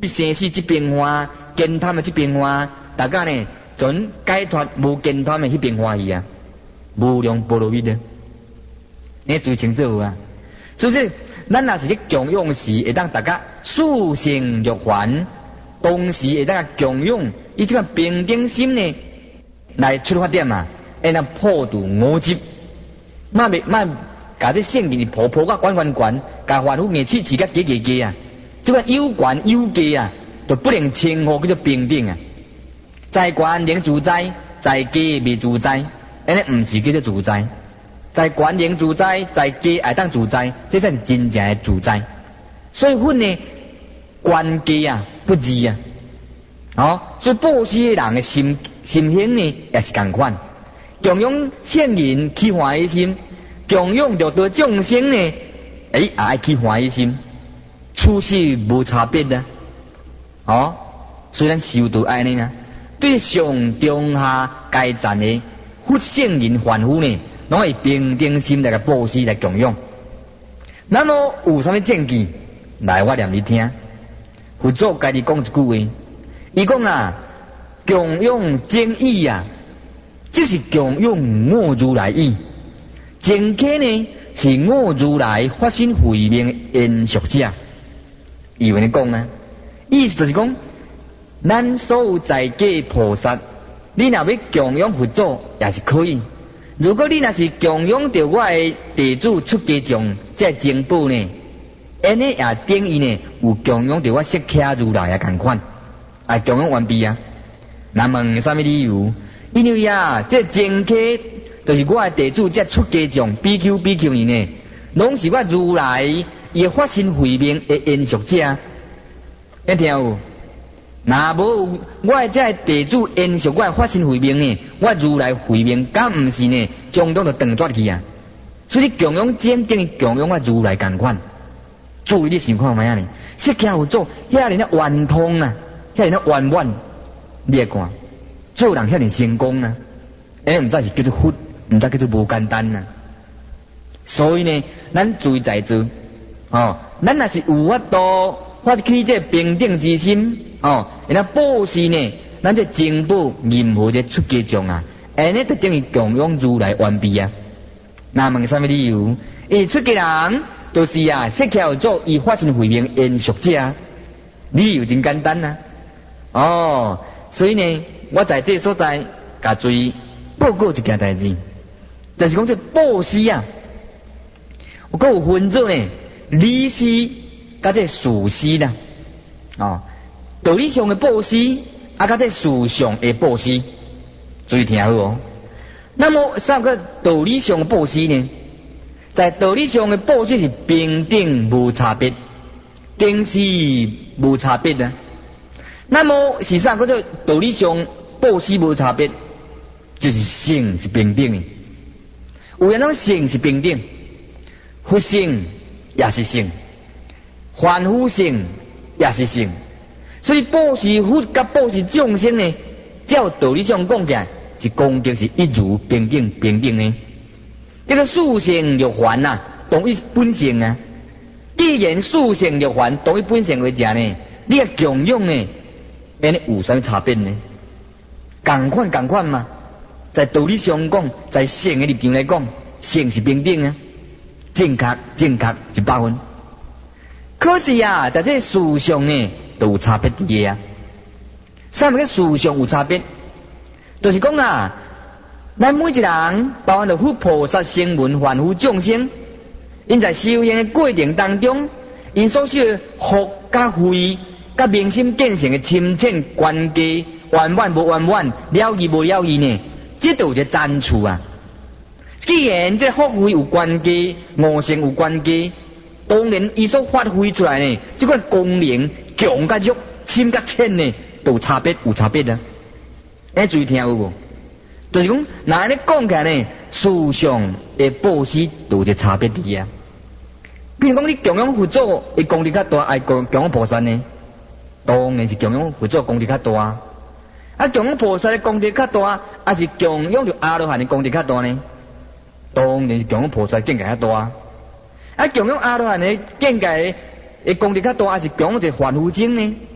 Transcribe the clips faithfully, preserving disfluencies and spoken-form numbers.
生死这边欢，见他们这边欢，大家呢准解脱无见他们迄边欢喜啊，无量波罗蜜的，你最清楚啊。所以咱若是去供养时，会当大家速成欲还，同时会当供养以这个平等心呢来出发点啊，会当破除五执，莫未莫甲这圣人破破甲管管管，甲凡夫硬气气甲加加加啊，这个有管有加啊，就不能称呼叫做平等啊。在管能自在，在家未自在，安尼唔是叫做自在。在管能自在，在家爱当自在，这才是真正的自在。所以分呢，管家啊不二啊，哦，所以布施的人的心心性呢也是同款，供养圣人起欢喜心，供养着对众生呢，诶也爱起欢喜心，处事无差别啊，哦，虽然修道爱呢啊。对上中下阶层的佛圣人凡夫呢，拢会平等心来个布施来供养。那么有啥物证据？来，我念你听。佛祖家己讲一句话，伊讲啊，供养正义啊，就是供养我如来意。正客呢，是我如来发心慧命的延续者。伊为你讲啊，意思就是讲。咱所有在家菩萨，你若要供养佛祖也是可以。如果你若是供养着我的弟子出家众，这珍宝呢，安尼也等于呢有供养着我释迦如来也同款，啊供养完毕啊。那问什么理由？因为啊，这珍客就是我的弟子，这出家众比丘比丘尼呢，拢是我如来伊发心慧命的延续者。你听有？那无我这弟子延续我发心慧命呢？我如来慧命，敢唔是呢？将当就断绝去啊！所以供养真等于供养我如来同款。注意你情况咩啊？呢？释迦有做遐尼啊圆通啊，遐尼啊圆满，你会看做人遐尼成功啊！哎，唔知是叫做佛，唔知叫做无简单啊！所以呢，咱注意在做哦，咱若是有法度发起这平等之心。哦，然后布施呢，咱这珍宝任何这出家众啊，安尼就等于供养如来完毕啊。那问什么理由？伊出家人就是啊，释迦有做伊发心慧命延续者，理由真简单啊。哦，所以呢，我在这所在甲注意报告一件代志，就是讲这布施啊，有个有分做呢，理施甲这事施啦，哦。道理上的布施，啊，甲这事上的布施，注意听好哦。那么三个道理上的布施呢，在道理上的布施是平等无差别，定是无差别啊。那么是啥叫做道理上布施无差别？就是性是平等的。有人讲性是平等，佛性也是性，凡夫性也是性。所以布施佛甲布施众生呢，照道理上讲起来，是功德是一如平等平等的。这个属性欲还呐，同一本性啊。既然属性欲还同一本性为者呢，你个供养呢，安尼有啥物差别呢？同款同款嘛，在道理上讲，在性的立场来讲，性是平等啊，正确正确一百分。可是啊，在这事上呢，都有差别的啊。啥物个事上有差别？就是讲啊，咱每一人，包含着佛菩萨、声闻、凡夫众生，因在修行的过程当中，因所修的福、甲慧、甲明心见性的深浅关系，圆满无圆满，了义无了义呢？这都有一个赞处啊。既然这福慧有关系，悟性有关系。当然，伊所发挥出来呢，这款功能强甲弱、深甲浅呢，都有差别，有差别啊！哎，注意听有无？就是讲，那安尼讲起来呢，事上的布施都有一个差别的啊。比如讲，你供养佛祖的功力较大，爱供供养菩萨呢，当然是供养佛祖功力较大啊。啊，供养菩萨的功德较大，还是供养着阿罗汉的功德较大呢？当然是供养菩萨境界较大啊。啊，供养阿罗汉的境界的功德较大，还是供养者凡夫精呢？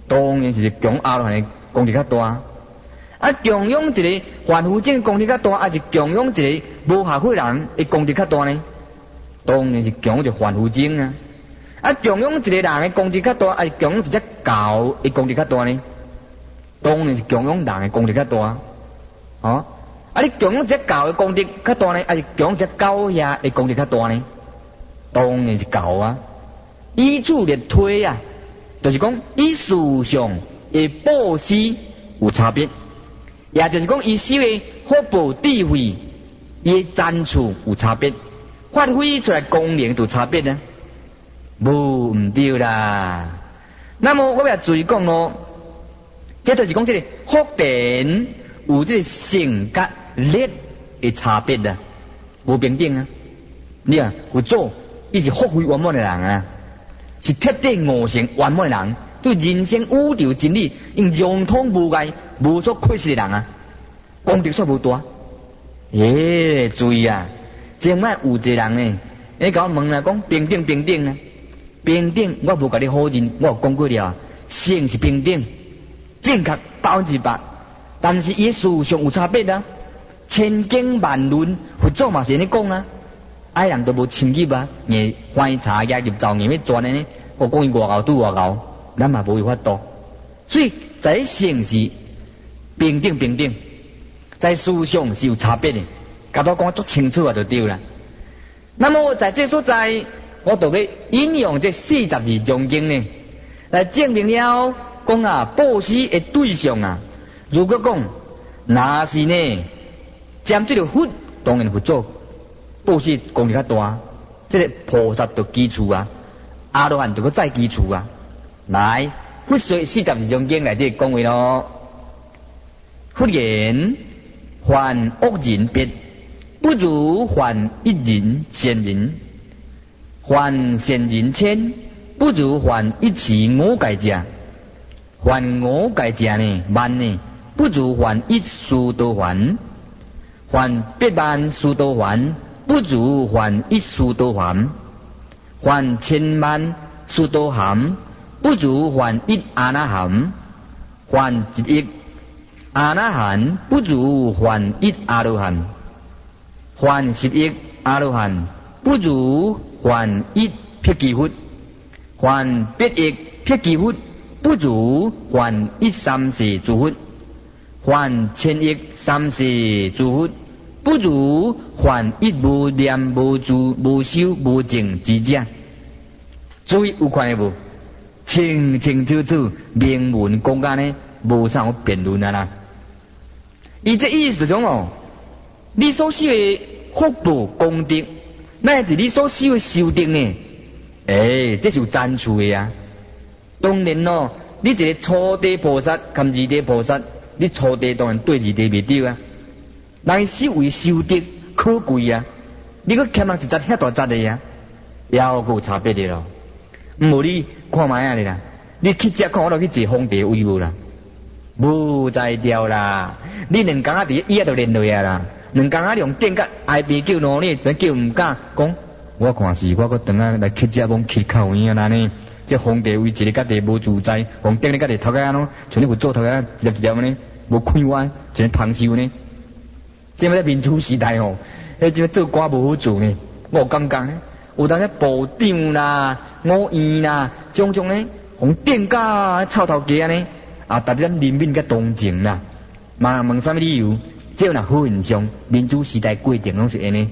当然是供阿罗汉的功德较大。啊，供养一个凡夫众功德较大，还是供养一个无下慧人的功德较大呢？当然是供养一个凡夫众啊。啊，供养一个人的功德较大，还是供养一只狗的功德较大呢？当然是供养人的功德较大。哦，啊，你供养一只狗的功德较大呢，还是供养一只狗呀的功德较大呢？当然是狗啊。以此类推啊，就是讲以事上的布施有差别，也就是讲以修的福报智慧伊赞处有差别，发挥出来功能有差别呢？无唔对啦。那么我要注意讲咯，这就是讲这个福田有这个性格力的差别啊，无平等啊。你啊，有做伊是福慧圆满的人啊。是彻底悟性圆满的人，对人生宇宙真理用融通无碍、无所缺失的人啊，功德却无大。耶，注意啊！前摆有一个人呢，你甲我问啦，讲平等平等啊，平等我无甲你好认，我有讲过了，性是平等，正确百分之百，但是伊事上有差别啊。千经万论，佛祖嘛是安尼讲啊。爱人都无清洁啊，硬翻查压入造硬要转的呢，我讲伊外口对外口，咱嘛无有法度。所以在性是平等平等，在思想是有差别的，甲我讲足清楚啊就对啦。那么在这所在，我就要引用这四十二章经呢，来证明了讲啊，布施的对象啊，如果讲那是呢，占这个佛，当然佛祖。布施功德较大，这个菩萨就基础啊，阿罗汉就要再基础啊。来，佛说四十二章经内底讲话咯。佛言：凡恶人别，不如凡一人善人；凡善人千，不如凡一持五戒者；凡五戒者呢万呢，不如凡一殊多凡；凡百万殊多凡。不如还一殊多含，还千万殊多含；不如还一阿那含，还一亿阿那含；不如还一阿罗汉，还十亿阿罗汉；不如还一辟支佛，还百亿辟支佛；不如还一三世诸佛，还千亿三世诸佛。不如还一无念无住无修无证之者。注意有看无？清清楚楚明文讲解呢，无啥好辩论啊啦。伊这意思就是哦，你所修的福报功德，乃至你所修的修定呢，诶、欸，这是有赞处的啊。当然咯，你一个初地菩萨跟二地菩萨，你初地当然对二地未对啊。人修为修德可贵啊！你搁欠人一扎遐大扎的呀，也有差别的咯。无你看卖啊你啦，你去只看我落去坐皇帝位无啦，无在调啦。你两工仔伫伊遐就练落啊啦，两工仔用电甲挨边叫喏呢，真叫唔敢讲。我看是我搁等下来去只往去靠院啊呢。这皇帝位一个家己无自在，皇帝咧家己头家喏，像你佛做头家一粒一粒呢，无开弯，真旁修呢。这么在民主时代吼，迄这做官无好做呢。我有感觉呢，有当咧部长啦、五院啦，种种呢，红店家臭头家呢，啊，达咱人民甲同情啦。嘛问啥物理由？只有那好印象，民主时代规定拢是安尼。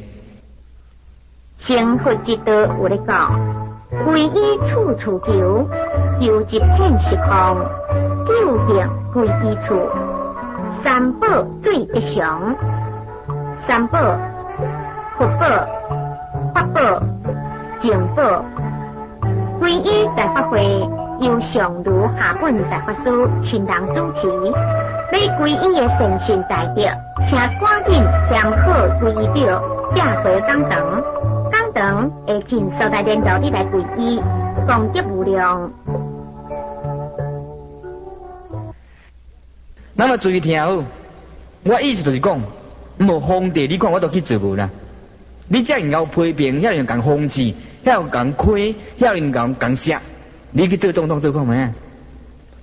成佛之道有咧讲，归依处处求，求一片实空，究竟归依处，三宝最吉祥。三宝：佛宝、法宝、净宝。皈依大法会由上儒下本大法师亲人主持，要皈依的善信大德，请赶紧填好皈依表，寄回讲堂。讲堂会尽所在领导你来皈依，功德无量。 那么注意听好，我意思就是讲。无皇帝，你看我都去做无啦。你遮人有批评，遐人讲讽刺，遐人讲亏，遐人讲讲杀，你去做总统做看咩？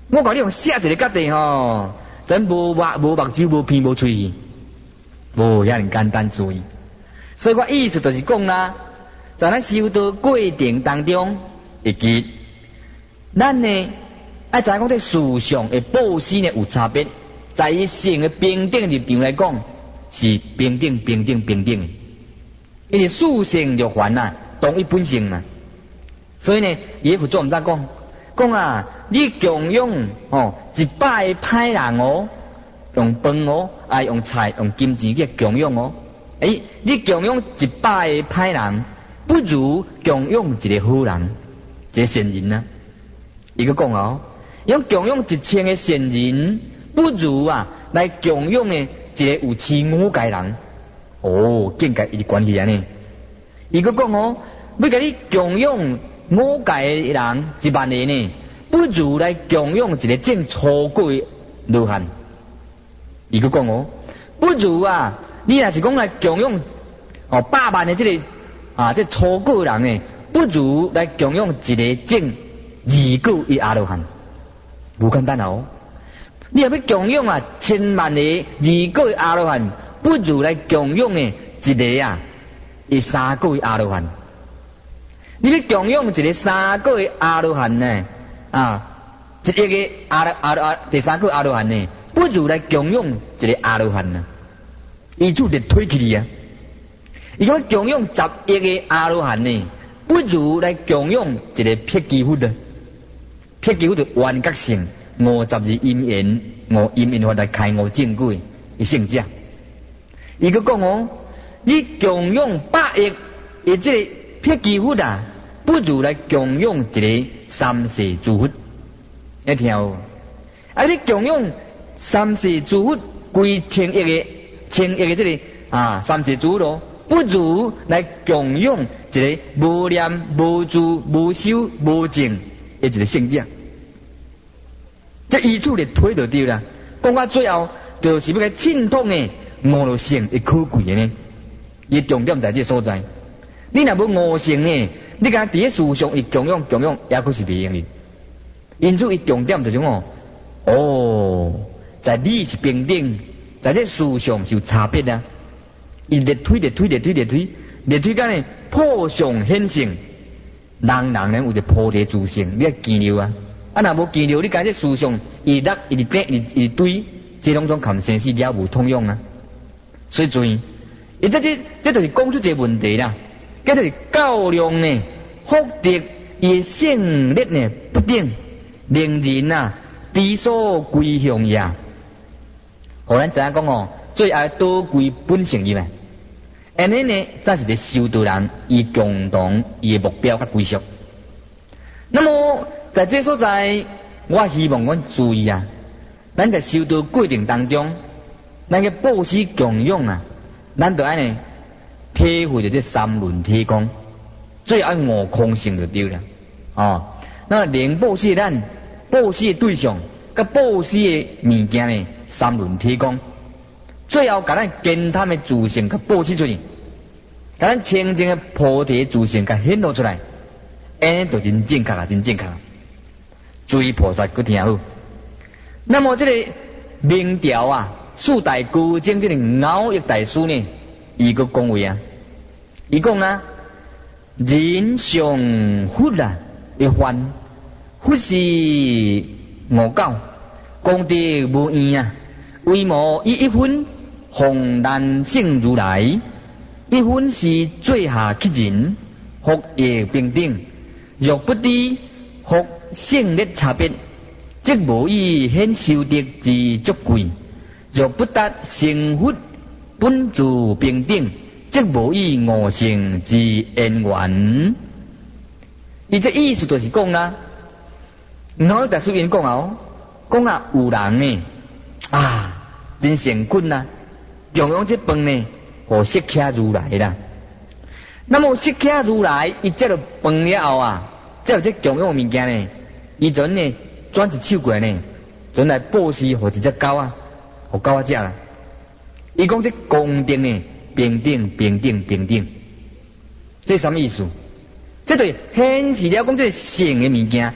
我讲你用写一个角地吼，真无目无目睭无鼻无喙，无遐尼简单注意。所以我意思就是讲啦，在咱修道过程当中，以及咱呢爱知影讲这思想的报施呢有差别，在伊性的平等立场来讲，是平等平等平等的，因为属性就还啦，同一本性嘛。所以呢，伊佛祖毋知讲，讲啊，你供养哦一百个歹人哦，用饭哦，啊用菜用金钱去供养哦。诶，你供养一百个歹人，不如供养一个好人，一个善人啊。伊个讲哦，用供养一千个善人，不如啊来供养呢一个有持五戒人。哦，境界伊关系安尼。伊个讲哦，要甲你供养五戒的人一万个呢，不如来供养一个正初果的罗汉。伊个讲哦，不如啊，你若是讲来供养哦百万的这个啊这初果人呢，不如来供养一个正二果的阿罗汉。无简单哦，你若要供养啊千万个二果的阿罗汉，不如来供养呢一个啊一三果的阿罗汉。你要供养一个三个的阿罗汉呢？啊，一个阿阿阿第三个阿罗汉呢，不如来供养一个阿罗汉呢？伊就得推起你啊！伊讲供养十一个阿罗汉呢，不如来供养一个撇基佛的。撇基佛的原觉性五十二因缘，五因缘法来开悟正轨的圣者。伊个讲哦，你供养百亿的这个撇基佛啊，不如来供养一个三世诸佛。你听有？啊，你供养三世诸佛归千亿个千亿个这个啊三世诸佛咯，不如来供养一个无念无住无修无证的一个圣者。这依处的推就对啦。讲到最后，就是要来浸透呢五路性的可贵的呢。伊重点在这所在。你若无五性呢，你甲伫个思想伊供养供养，也可是袂用哩。因此，伊重点就是讲，哦，在理是平等，在这思想是有差别啊。伊列推列推列推列推列推干呢，破相显性，人人呢有一个菩提自性，你要记住啊。啊，若无记住，你甲这思想一粒一变一一堆，这拢种含生死了无通用啊。所以注意，伊这这这就是讲出一个问题啦。叫做教量呢，福德伊性力呢不定，令人啊比所归向也。互咱知影讲哦，最爱倒归本性伊嘛。安尼呢，才是个修道人伊共同伊的目标甲归属。那么在这所在，我希望阮注意啊，咱在修道过程当中，咱个布施供养啊，咱就安尼体会着这三轮体空，最按悟空性就对了。哦，那能布施咱布施的对象，甲布施的物件呢，三轮体空，最后甲咱健谈的自性甲布施出去，甲咱清净的菩提自性甲显露出来，安尼就真正确啊，真正确。注意菩萨佮听好。那么这个明条啊，四大孤精这个熬益大师呢，伊个讲话啊，伊讲啊，人上佛啊，一番佛是五教，功德无异啊，为无以一分弘难胜如来，一分是最下乞人，福业平等，若不知福性力差别，即无以显修德之足贵；若不达成佛本自平等，即无以悟性之因缘。伊这意思就是讲啦，我大师因讲哦，讲啊有人呢啊真成困啦，供养这饭呢，互释迦如来啦。那么释迦如来伊接了饭了后啊，再有这供养物件呢，伊阵呢转一手过呢，阵来布施互一只狗啊，互狗仔食啦。伊讲这功德呢，平等平等平等，这什么意思？这就显示了讲这性的物件，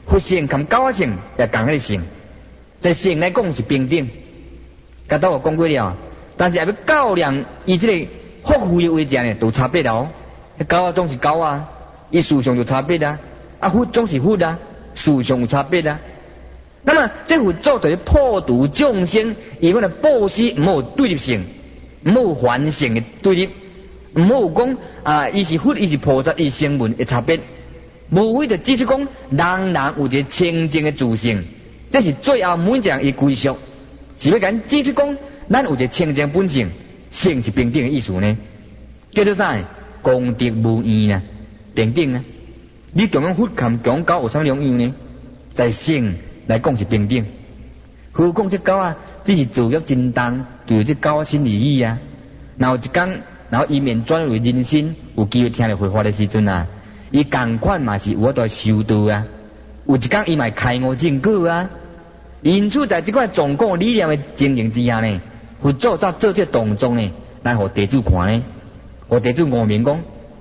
佛性跟狗仔性也同迄个性，在性来讲是平等。甲倒我讲过了，但是也要较量伊即个福慧的为者呢，都有差别哦。狗仔总是狗啊，伊事上有差别啊，啊佛总是佛啊，事上有差别啊。那么这佛祖就是破除众生，伊个布施唔好对立性，唔好凡性的对立，唔好讲啊，伊是佛，伊是菩萨，伊是声闻的差别。无非就指出讲，人人有一个清净的自性，这是最后每一样伊归属，是要讲指出讲，咱有一个清净本性，性是平等的意思呢。叫做啥？功德无异啊，平等啊。你讲讲佛含讲狗有啥两样呢？在性来讲是平等。何况这狗啊，只是自业真重，对这狗啊心理意啊。然后一天，然后伊面转为人身，有机会听到佛法的时阵啊。伊同款嘛是我在修道啊，有一天伊嘛开悟正果啊。因此在这块总共理念的经营之下呢，佛祖在做这动作呢，来互地主看呢，互地主悟明讲，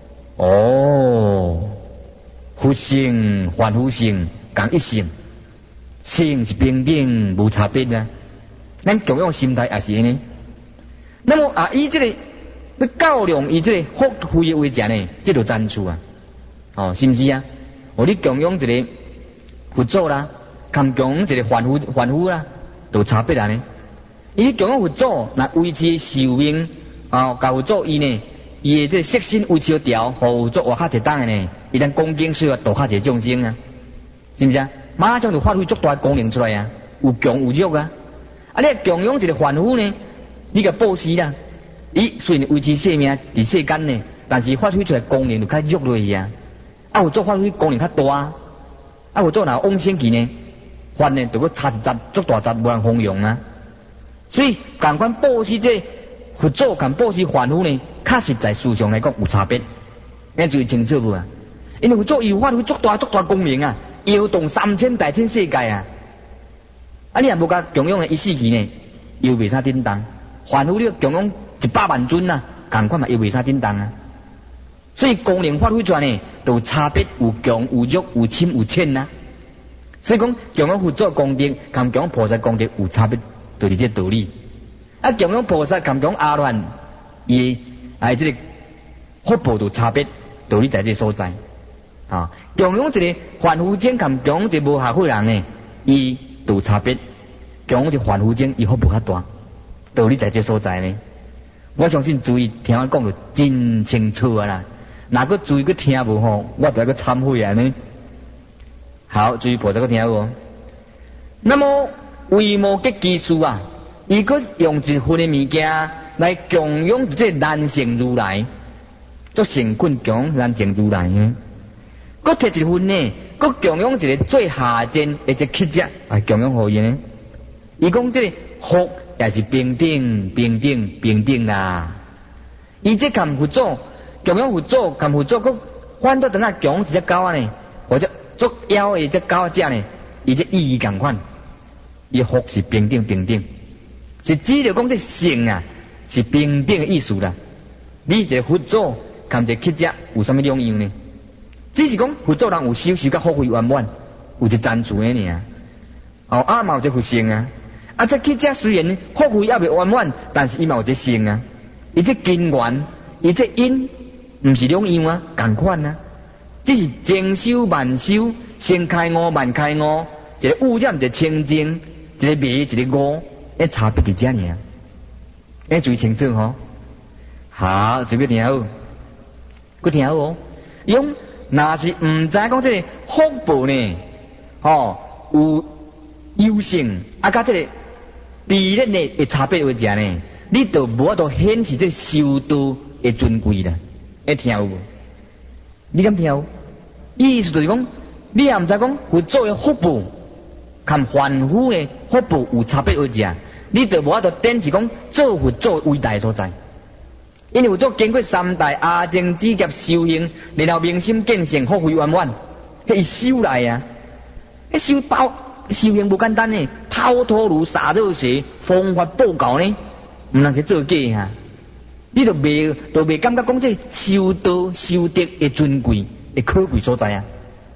哦，佛性、凡夫性共一性，性是平等无差别啊。咱同样心态也是呢。那么啊，以这个要较量以这个福慧的为者呢，这就赞处啊。哦，是毋是啊？哦，你供养一个佛祖啦，含供养一个凡夫凡夫啦，都差别啊呢。伊供养佛祖，那维持寿命啊，甲佛祖伊呢，伊的这色身维持调，互佛祖活较一档的呢，伊咱恭敬需要度较一众生啊，是毋是啊？马上就发挥足大功能出来啊，有强有弱啊。啊，你供养一个凡夫呢，你个布施啦，伊虽然维持生命伫世间呢，但是发挥出来功能就较弱落去啊。啊，有做发挥功能较大啊！啊，有做若往生去呢，法呢就搁差一杂足大杂无人弘扬啊！所以，共款布施这佛祖共布施凡夫呢，确实在事上来讲有差别，你注意清楚无啊？因为佛祖伊发挥足大足大功能啊，摇动三千大千世界啊！啊，你若无甲供养的一世纪呢，又袂啥叮当；凡夫你供养一百万尊啊，共款嘛又袂啥叮当啊！所以功能发挥出来呢，都有差别，有强有弱，有深有浅呐。所以讲，供养佛祖功德，跟供养菩萨功德有差别，就是这道理。啊，供养菩萨跟供养阿罗汉，伊哎这个福报有差别，道理在这所在。啊，供养一个凡夫精，跟供养一个无下慧人呢，伊都有差别。供养一个凡夫精，伊福报较大，道理在这所在呢。我相信注意听我讲就真清楚啊啦。若个注意个听无吼，我就个忏悔啊呢。好，注意菩萨个听无。那么为无结技术啊，伊个用一份的物件来供养这难成如来，做成困供养难成如来呢。佮摕一份呢，佮供养一个最下贱的这乞食来供养互伊呢。伊讲这个福也是平等、平等、平等啦。伊这含佛祖。供养佛祖，跟佛祖佮反倒等下供养一只狗仔呢，或者作妖的只狗仔呢，伊这意义共款，伊福是平等平等，是指着讲这性啊是平等的意思啦。你一个佛祖，跟一个乞食有啥物两样呢？只是讲佛祖人有修修甲福慧圆满，有一赞助的尔。哦，啊嘛有一佛性啊，啊这乞食虽然福慧也未圆满，但是伊嘛有一性啊，伊这根源，伊这因。毋是两样啊，同款啊，只是千修万修，先开悟万开悟，一个污染一个清净，一个迷一个悟，迄差别伫遮尔，迄注意清楚吼。好，就要听好，佮听好哦。用若是毋知讲这个福报呢，吼、哦、有优胜，啊，甲这个比例呢会差别为者呢，你就无法度显示这修道的尊贵啦。会听有无？你敢听有？意思就是讲，你也毋知讲佛祖的福报，跟凡夫的福报有差别而者，你就无法度展示讲做佛祖伟大所在。因为佛祖经过三代阿僧祇劫修行，然后明心见性，福慧圆满，迄修来啊！迄修包修行无简单呢，抛脱如洒热水，方法报告呢，毋能是做假哈。你就未就未感觉讲这修道修德的尊贵的可贵所在啊！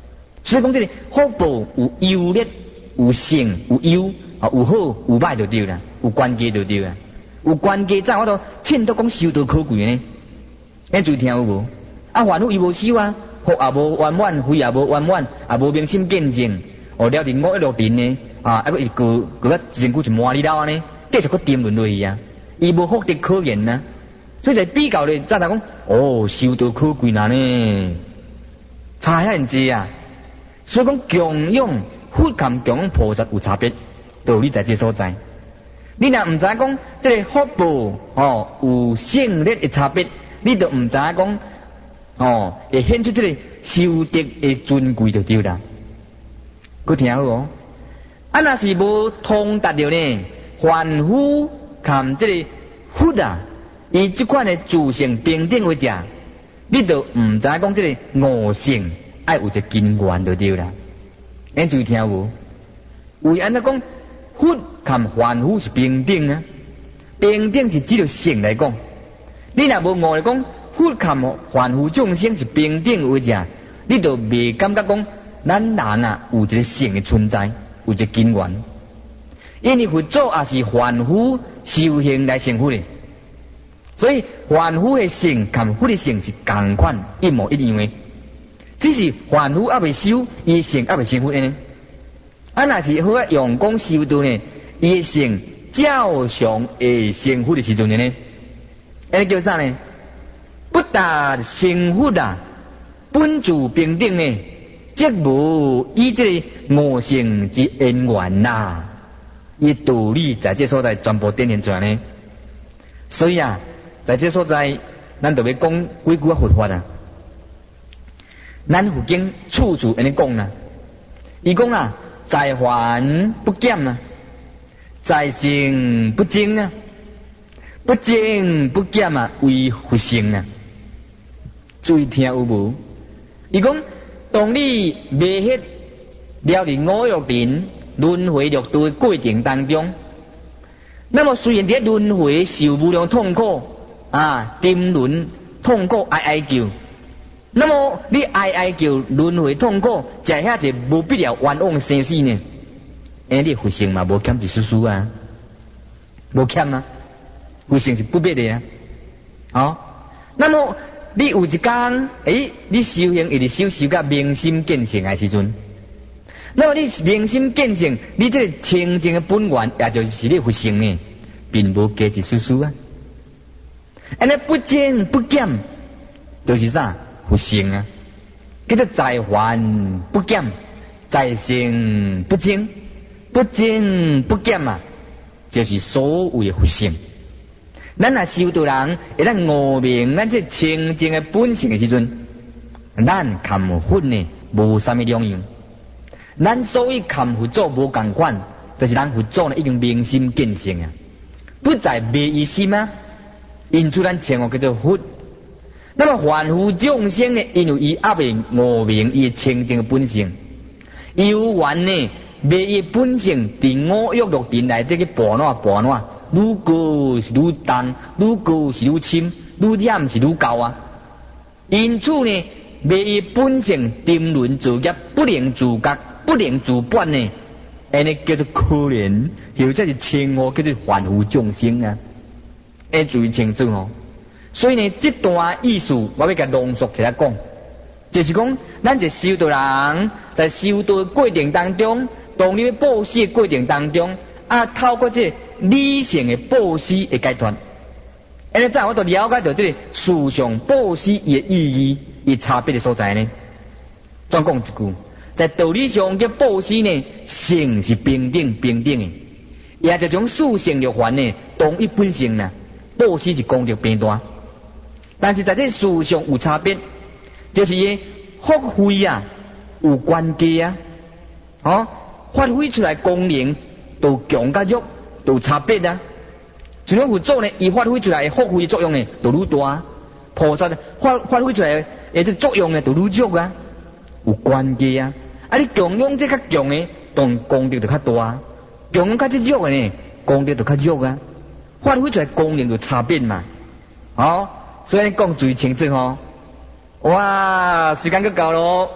所以讲这个福报有优劣，有胜有优，啊有好有歹就对啦，有关系就对啦，有关系怎我都凊得讲修道可贵呢？咱注意听有无？啊凡夫伊无修啊，福也无圆满，慧也无圆满，也无明心见性，哦了伫五一六年呢，啊啊个一个个个身躯就满里了呢，继续个沉沦落去啊，伊无福德可言呐。所以在比较咧，再来讲，哦，修道可贵难呢，差遐济啊。所以讲供养佛含供养菩萨有差别，道理在这所在。你若唔知讲这个福报哦有胜劣的差别，你就唔知讲哦会显出这个修德的尊贵就对啦。佮听好哦，啊若是无通达着呢，凡夫含这个佛啊。以这款的自性平等为者，你就唔知讲这个悟性爱有一个根源就对啦。咱注意听无？为安怎讲佛含凡夫是平等啊？平等是只着性来讲。你若无悟来讲，佛含凡夫众生是平等为者，你就未感觉讲咱人啊有一个性的存在，有一个根源。因为佛祖也是凡夫修行来成佛的。所以凡夫的性跟佛的性是同款一模一样的，只是凡夫还未修，伊性还未成佛呢。啊，若是好用功修道呢，伊性照常会成佛的时阵呢，那叫啥呢？不达成佛啊，本自平等呢，即无以这个悟性之因缘呐，伊道理在这所在全部展现出来呢。所以啊。在这所在，咱就要讲几句佛法啊。咱佛经处处安尼讲啦，伊讲啊，在凡不减啊，在性不增啊，不增不减啊，为佛性啊。注意听有无？伊讲，当你未迄了伫五欲轮轮回六道的过程当中，那么虽然伫轮回受无量痛苦。啊，沉沦痛苦哀哀叫，那么你哀哀叫轮回痛苦，食遐一无必要冤枉生死呢？哎，你佛性嘛无欠一丝丝啊，无欠啊，佛性是不变的啊。哦，那么你有一天，诶，你修行一直修修到明心见性的时阵，那么你明心见性，你这个清净的本源，也就是你佛性呢，并无加一丝丝啊。安尼不增不减，就是啥？佛性啊！叫做在凡不减，在性不增，不增不减啊，就是所谓的佛性。咱若修道人，会咱悟明咱这清净的本性的时阵，咱含佛呢无啥物两样。咱所以含佛祖无共款，就是咱佛祖呢已经明心见性啊，不在昧于心啊。因此咱称呼叫做佛。那么凡夫众生呢，因为伊还未悟明伊清净的本性，有缘呢，昧伊本性伫五欲六尘内底去拨烂拨烂，愈高是愈重，愈高是愈深，愈染是愈高啊。因此呢，昧伊本性沉沦自业，不能自觉，不能自断呢，安尼叫做可怜，或者是称呼叫做凡夫众生啊。要注意清楚哦。所以呢，这段意思我要甲浓缩起来讲，就是讲，咱这修道人在修道的过程当中，当你要布施的过程当中，啊，透过这理性的布施的阶段，安尼怎我都了解到这个事上布施伊的意义、伊差别的所在呢？怎讲一句，在道理上嘅布施呢，性是平等平等的，也就种事性就还呢，同一本性呢。布施是功德变大，但是在这事上有差别，就是伊发挥啊有关系啊，哦，发挥出来功能都强甲弱都有差别啊。就像佛祖呢，伊发挥出来的发挥作用呢，就愈大；菩萨发发挥出来的这作用呢，就愈弱啊，有关系啊。啊，你供养这较强的，当然功德就较大；供养较这弱的呢，功德就较弱啊。发挥出来功能有差别嘛？哦，所以讲最清楚哦。哇，时间够够咯，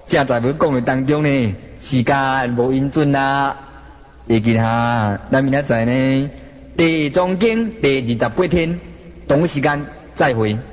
正在要讲的当中呢，时间无允准啦。会记哈，咱明仔载呢，地藏经第二十八天，同一时间再会。